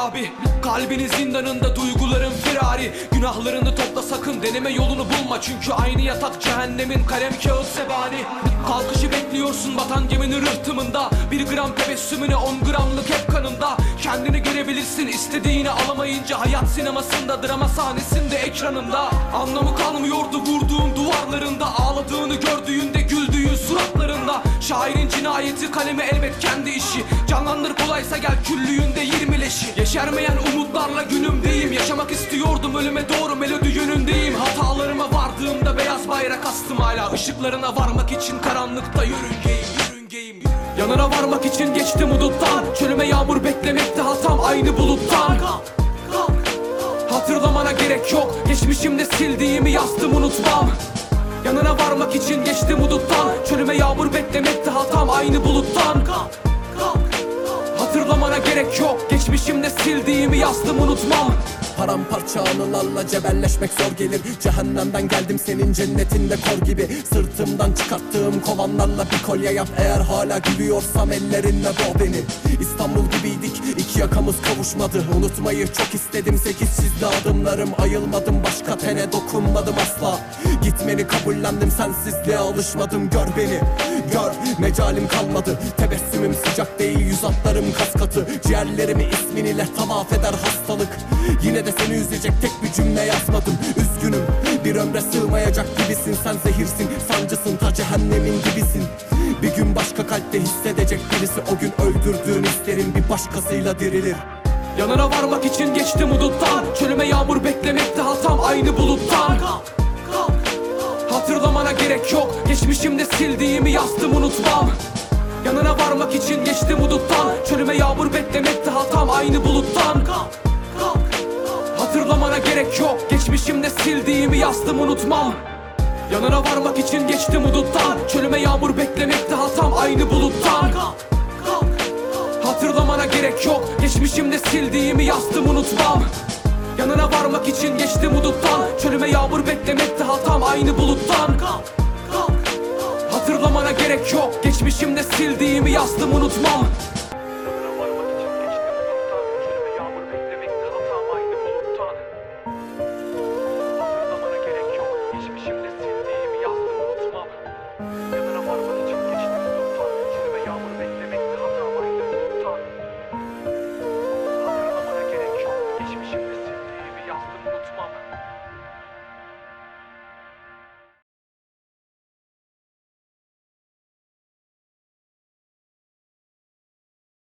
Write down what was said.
abi. Kalbinin zindanında duyguların firari. Günahlarını topla sakın, deneme yolunu bulma. Çünkü aynı yatak cehennemin kalem kağıt zebani. Kalkışı bekliyorsun vatan geminin rıhtımında. 1 gram tebessümüne 10 gramlık hep kanında. Kendini görebilirsin istediğini alamayınca. Hayat sinemasında, drama sahnesinde, ekranında. Anlamı kalmıyordu vurduğun duvarlarında. Ağladığını gördüğünde, güldüğün suratlarında. Şairin cinayeti kalemi elbet kendi işi. Canlandır kolaysa gel küllüğünde 20 leşi. Yeşermeyen umutlarla günümdeyim. Yaşamak istiyordum ölüme doğru melodi yönündeyim. Hatalarıma vardığımda beyaz bayrak astım hala. Işıklarına varmak için karanlıkta yörüngeyim. Yanına varmak için geçtim huduttan. Çölüme yağmur beklemekte hatam aynı buluttan. Hatırlamana gerek yok, geçmişimde sildiğimi yazdım unutmam. Yanına varmak için geçtim huduttan. Çölüme yağmur beklemekte hatam aynı buluttan. Hatırlamana gerek yok, geçmişimde sildiğimi yazdım unutmam. Paramparça anılarla cebelleşmek zor gelir. Cehennemden geldim senin cennetinde kor gibi. Sırtımdan çıkarttığım kovanlarla bir kolye yap. Eğer hala gülüyorsam ellerinle boğ beni. İstanbul gibiydik, iki yakamız kavuşmadı. Unutmayı çok istedim, 8 çizdi adımlarım. Ayılmadım, başka tene dokunmadım asla. Gitmeni kabullendim, sensizliğe alışmadım. Gör beni, gör, mecalim kalmadı. Tebessümüm sıcak değil, yüz hatlarım kas katı. Ciğerlerimi isminiyle tavaf eder hastalık. Yine de seni üzecek tek bir cümle yazmadım. Üzgünüm, bir ömre sığmayacak gibisin. Sen zehirsin, sancısın, ta cehennemin gibisin. Bir gün başka kalpte hissedecek birisi. O gün öldürdüğün hislerin bir başkasıyla dirilir. Yanına varmak için geçtim huduttan. Çölüme yağmur beklemekte hatam aynı buluttan. Hatırlamana gerek yok, geçmişimde sildiğimi yazdım unutmam. Yanına varmak için geçtim huduttan. Çölüme yağmur beklemekte hatam aynı buluttan. Hatırlamana gerek yok, geçmişimde sildiğimi yazdım unutmam. Yanına varmak için geçtim huduttan. Çölüme yağmur beklemekte hatam aynı buluttan. Hatırlamana gerek yok, geçmişimde sildiğimi yazdım unutmam. Yanına varmak için geçtim huduttan. Çölüme yağmur beklemekte hatam aynı buluttan. Hatırlamana gerek yok, geçmişimde sildiğimi yazdım unutmam.